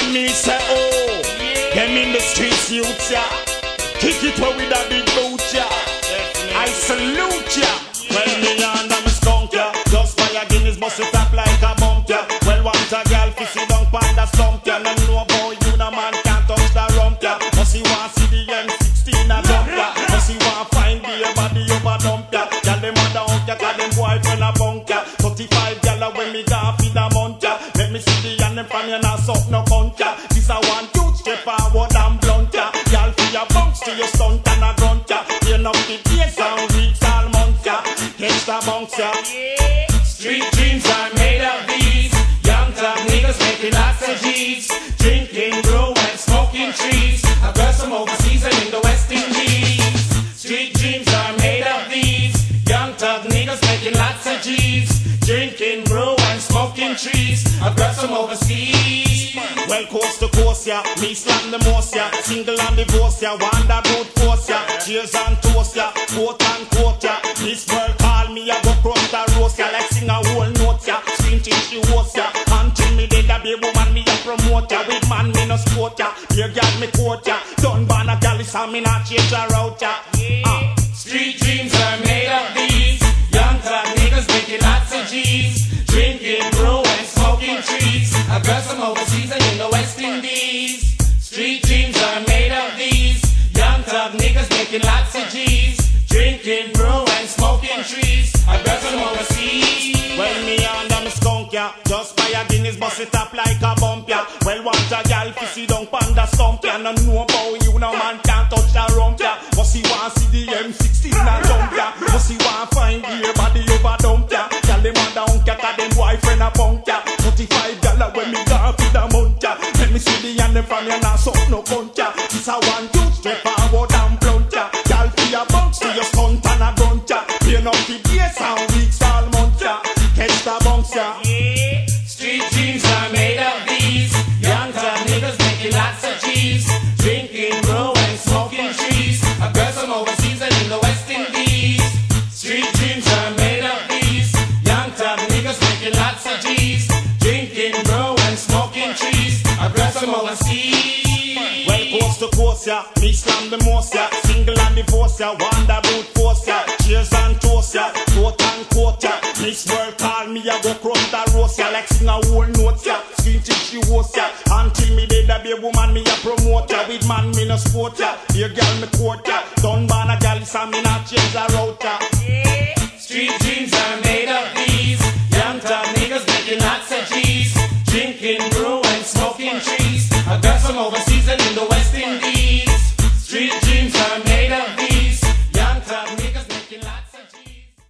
When me say oh, them in the streets youth ya, kick it away with a big boot ya. I salute ya. When me and them skunk ya, just fire Guinness bust it up like a bump ya. Well want a girl fi sit down pon the stump ya. No know about you, no man can't touch the rump ya. Must he want see the M16 a jump ya. Must he want find the body over dump ya. Girl them a down ya, cause them boyfriend a bunk ya. 35 gyal when me gone feed a month ya. Let me see the and them from you not suck no cunt ya. This a one youth step forward and blunt ya. Gyal fi a bounce to your stunt and a grunt ya. You know the days and weeks all month ya. Catch the bounce ya. Street dreams are made of these. Young tough niggas making lots of G's. Drinking, brew and smoking trees. I've got some overseas and in the West Indies. Street dreams are made of these. Young tough niggas making lots of G's. Drinking, brew and smoking trees. I've got some overseas. Well, coast to coast, yeah. Me slam the most, yeah. Single and divorce, yeah. Wanda brute force, yeah. Cheers and toast, yeah. Quote and quote, yeah. This girl call me, I go cross the roast, yeah. Like sing a whole note, yeah. Scream till she host, yeah. Until me dead, a baby woman, me a promote, yeah. With man, me no sport, yeah. Here, girl, me quote, yeah. Done ban a gal, is me not change her out, yeah. Street dreams are made of these. Young tough niggas making lots of G's. Drinking, brew and smoking trees. I've got some overseas and in the West Indies. Street dreams are made of these. Young tough niggas making lots of G's. Drinking, brew and smoking trees. I've got some overseas. Well, me and them skunk ya, just buy a Guinness, bust it up like a bump ya. Well, want a gal fi sit down pon the stump ya. No know about you, no man can't touch the rump ya. Must he want see the M16 a jump ya. Must he want find the body over dump ya. Gal them a down cat, a them boyfriend a punk ya. 35 gal when me gone for the month ya. Let me see the and them from ya, not suck no cunt ya. This a one youth straight forward and blunt ya. Gal fi a bounce to your stunt and a grunt ya. Pay up the days and weeks all month ya. Catch the bounce ya. Street dreams are made of these. Young tough niggas making lots of G's. Drinking, brew and smoking trees. I've got some overseas and in the West Indies. Street dreams are made of these. Young tough niggas making lots of G's. Drinking, brew and smoking trees. I've got some overseas. Well, coast to coast, yeah. Me slam the most, yeah. Single and divorce, yeah. Wanda brute force, yeah. Cheers and toast, yeah. Quote and quote, yeah. Miss World call me, I go cross the roast, yeah. Like sing a whole note, yeah. Scream till she host, yeah. Until me dead, a baby woman, me a promote, yeah. With man, me no sport, yeah. Here girl, me quote, yeah. Done ban a gal, so me not change her out, yeah.